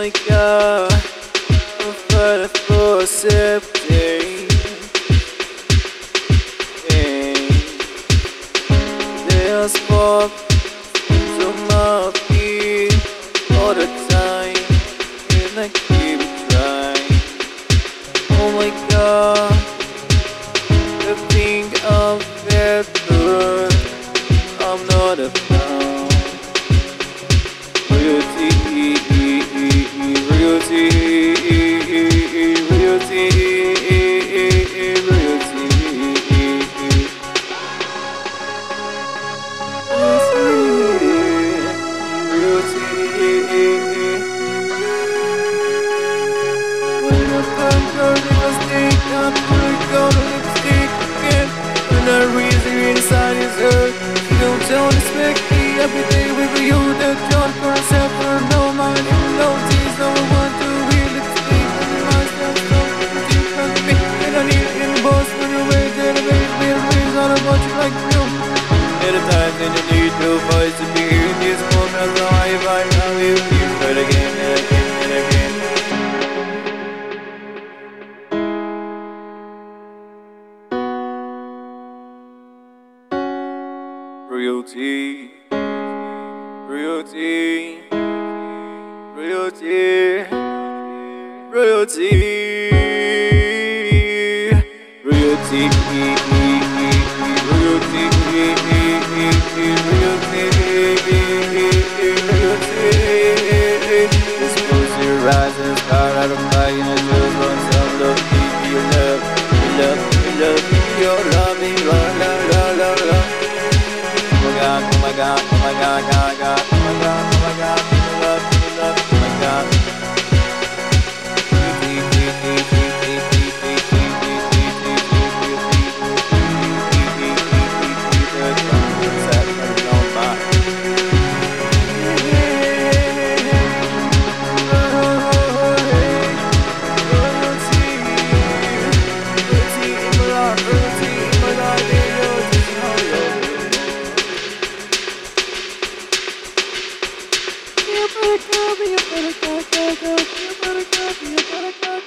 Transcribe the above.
my god, I'm fighting for safety. There's spark to my feet all the time, and I keep trying. Oh my god, I think I'm better. I'm not a clown. Royalty, royalty, royalty, royalty. When I find your lipstick, I'm gonna lipstick again. When I reason inside is hurt, you don't expect me every day with you. That John for a separate, no money, no tears, no one to real lipstick. And you must have something deep from me. And I need in the boss when you're away, then I make me a reason I want you like you. At a time when you need to fight to be in this moment, alive, I know you keep it again and again and again. Royalty, royalty, royalty, royalty, royalty, royalty, royalty. This close your eyes and start out of fire, and I just want some love, give you love, you love, your love, me, la. Oh my god, oh my god, god, god, oh my god, oh my god, love, oh my god. You better go, you better go, you better go, you better go.